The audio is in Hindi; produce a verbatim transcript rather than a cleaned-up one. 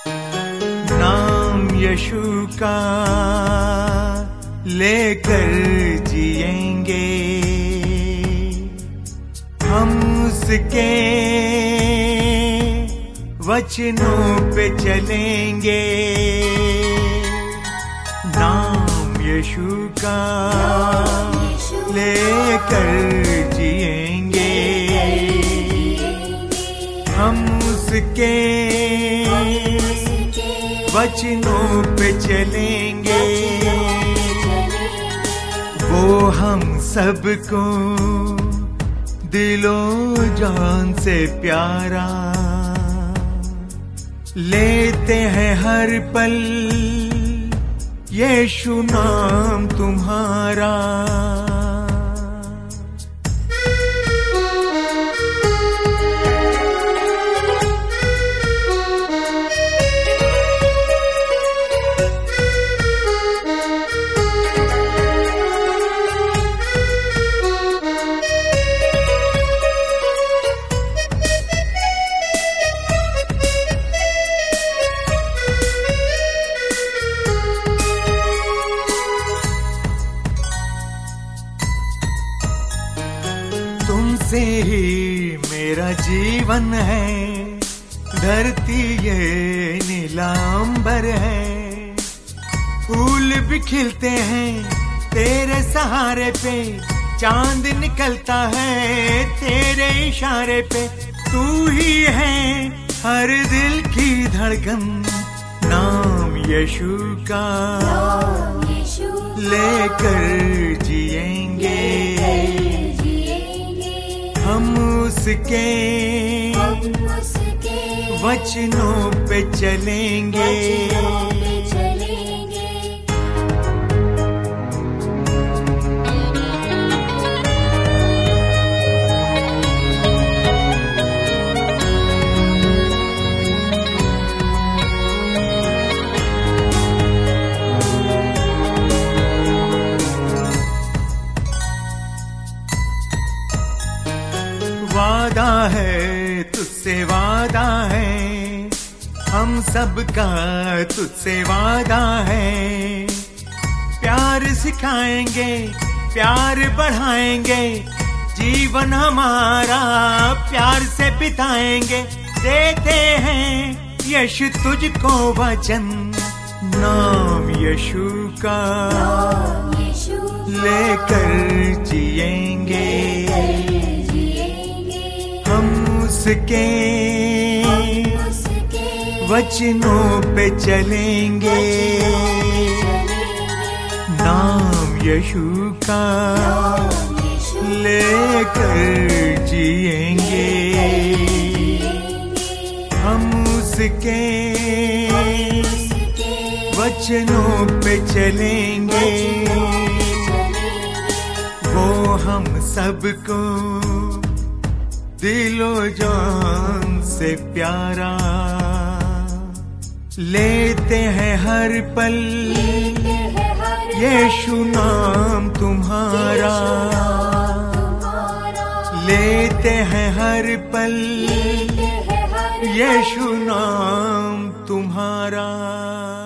नाम यीशु का लेकर जिएंगे, हम उसके वचनों पे चलेंगे। नाम यीशु का लेकर जिएंगे, हम उसके वचनों पे चलेंगे। वो हम सबको दिलो जान से प्यारा, लेते हैं हर पल यीशु नाम तुम्हारा। तुमसे ही मेरा जीवन है, धरती ये नीलांबर है। फूल भी खिलते हैं तेरे सहारे पे, चांद निकलता है तेरे इशारे पे। तू ही है हर दिल की धड़कन, नाम यीशु का लेकर जिएंगे, हम उसके वचनों पे चलेंगे। वादा है तुझसे, वादा है हम सबका तुझसे वादा है। प्यार सिखाएंगे, प्यार बढ़ाएंगे, जीवन हमारा प्यार से बिताएंगे। देते हैं यीशु तुझको वचन, नाम यीशु का लेकर जिएंगे, हम उसके वचनों पे चलेंगे। नाम यीशु का लेकर जिएंगे, हम उसके वचनों पे चलेंगे। वो हम सबको दिलो जान से प्यारा, लेते हैं हर पल यीशु नाम तुम्हारा, लेते हैं हर पल यीशु नाम तुम्हारा।